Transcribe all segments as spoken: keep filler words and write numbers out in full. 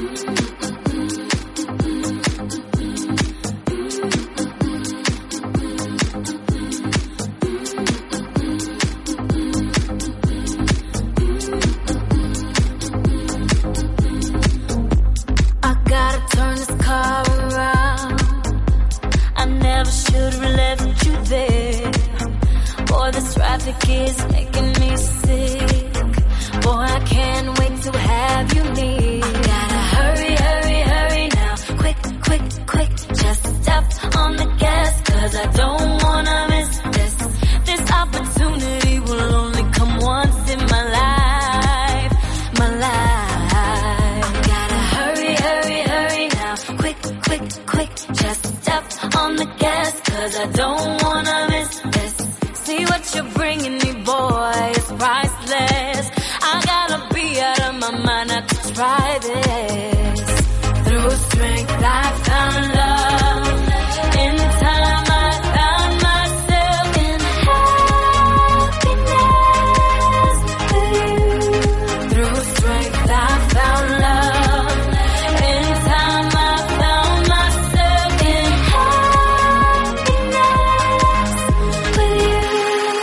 Traffic is making me sick. Boy, I can't wait to have you near. Gotta hurry, hurry, hurry now. Quick, quick, quick. Just step on the gas, cause I don't wanna miss this. This opportunity will only come once in my life. My life. Gotta hurry, hurry, hurry now. Quick, quick, quick. Just step on the gas, cause I don't wanna miss this. See what you're bringing me, boy, it's priceless. I gotta be out of my mind not to try this. Through strength I found love. In time I found myself in happiness with you. Through strength I found love. In time I found myself in happiness with you.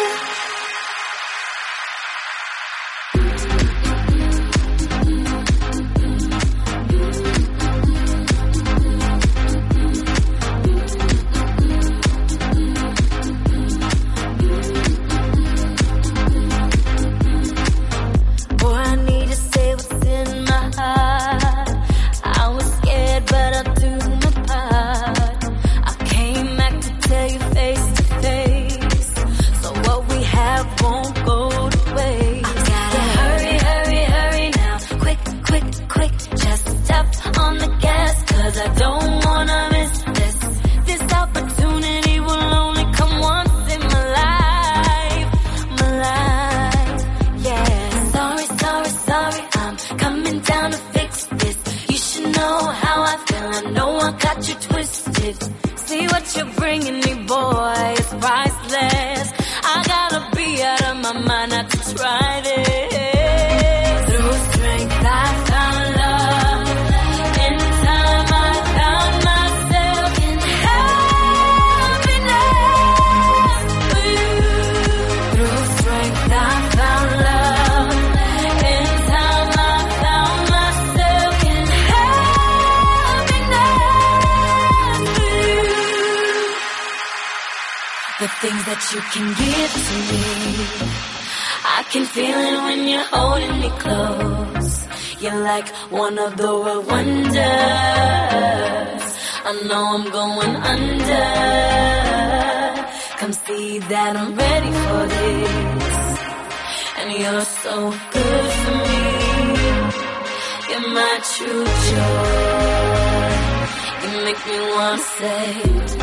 See what you're bringing me, boy, it's priceless. I gotta be out of my mind not to try this. Through strength I found love. In time I found myself in happiness with you. Through strength I found love. In time I found myself in happiness. The things that you can give to me, I can feel it when you're holding me close. You're like one of the world wonders. I know I'm going under. Come see that I'm ready for this. And you're so good for me. You're my true joy. You make me wanna say